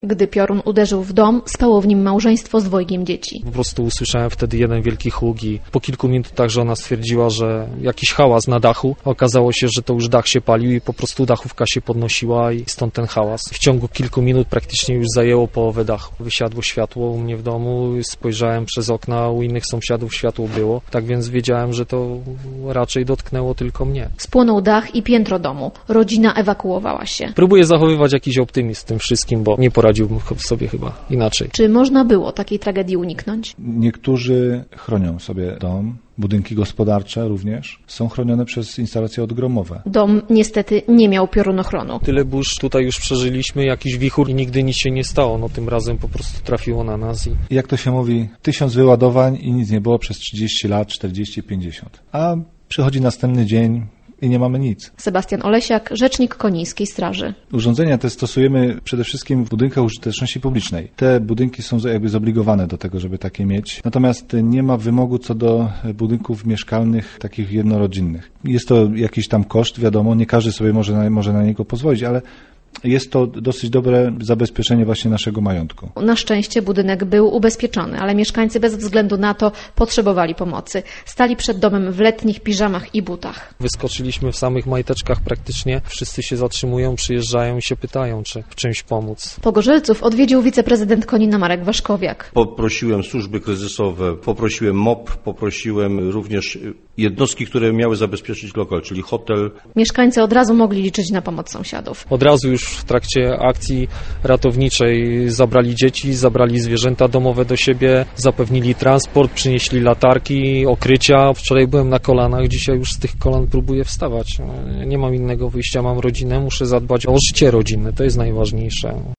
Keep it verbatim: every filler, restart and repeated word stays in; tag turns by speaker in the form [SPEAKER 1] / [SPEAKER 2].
[SPEAKER 1] Gdy piorun uderzył w dom, spało w nim małżeństwo z dwojgiem dzieci.
[SPEAKER 2] Po prostu usłyszałem wtedy jeden wielki huk i po kilku minutach żona stwierdziła, że jakiś hałas na dachu. Okazało się, że to już dach się palił i po prostu dachówka się podnosiła i stąd ten hałas. W ciągu kilku minut praktycznie już zajęło połowę dachu. Wysiadło światło u mnie w domu, spojrzałem przez okna, u innych sąsiadów światło było. Tak więc wiedziałem, że to raczej dotknęło tylko mnie.
[SPEAKER 1] Spłonął dach i piętro domu. Rodzina ewakuowała się.
[SPEAKER 2] Próbuję zachowywać jakiś optymizm w tym wszystkim, bo nie poradziłbym sobie chyba inaczej.
[SPEAKER 1] Czy można było takiej tragedii uniknąć?
[SPEAKER 3] Niektórzy chronią sobie dom. Budynki gospodarcze również są chronione przez instalacje odgromowe.
[SPEAKER 1] Dom niestety nie miał piorunochronu.
[SPEAKER 2] Tyle burz tutaj już przeżyliśmy, jakiś wichur i nigdy nic się nie stało. No tym razem po prostu trafiło na nas. I...
[SPEAKER 3] Jak to się mówi, tysiąc wyładowań i nic nie było przez trzydzieści lat, czterdzieści, pięćdziesiąt. A przychodzi następny dzień i nie mamy nic.
[SPEAKER 1] Sebastian Olesiak, rzecznik Konińskiej Straży.
[SPEAKER 3] Urządzenia te stosujemy przede wszystkim w budynkach użyteczności publicznej. Te budynki są jakby zobligowane do tego, żeby takie mieć. Natomiast nie ma wymogu co do budynków mieszkalnych takich jednorodzinnych. Jest to jakiś tam koszt, wiadomo, nie każdy sobie może na, może na niego pozwolić, ale jest to dosyć dobre zabezpieczenie właśnie naszego majątku.
[SPEAKER 1] Na szczęście budynek był ubezpieczony, ale mieszkańcy bez względu na to potrzebowali pomocy. Stali przed domem w letnich piżamach i butach.
[SPEAKER 2] Wyskoczyliśmy w samych majteczkach praktycznie. Wszyscy się zatrzymują, przyjeżdżają i się pytają, czy w czymś pomóc.
[SPEAKER 1] Pogorzelców odwiedził wiceprezydent Konina Marek Waszkowiak.
[SPEAKER 4] Poprosiłem służby kryzysowe, poprosiłem M O P, poprosiłem również jednostki, które miały zabezpieczyć lokal, czyli hotel.
[SPEAKER 1] Mieszkańcy od razu mogli liczyć na pomoc sąsiadów.
[SPEAKER 2] Od razu już w trakcie akcji ratowniczej zabrali dzieci, zabrali zwierzęta domowe do siebie, zapewnili transport, przynieśli latarki, okrycia. Wczoraj byłem na kolanach, dzisiaj już z tych kolan próbuję wstawać. Nie mam innego wyjścia, mam rodzinę, muszę zadbać o życie rodzinne, to jest najważniejsze.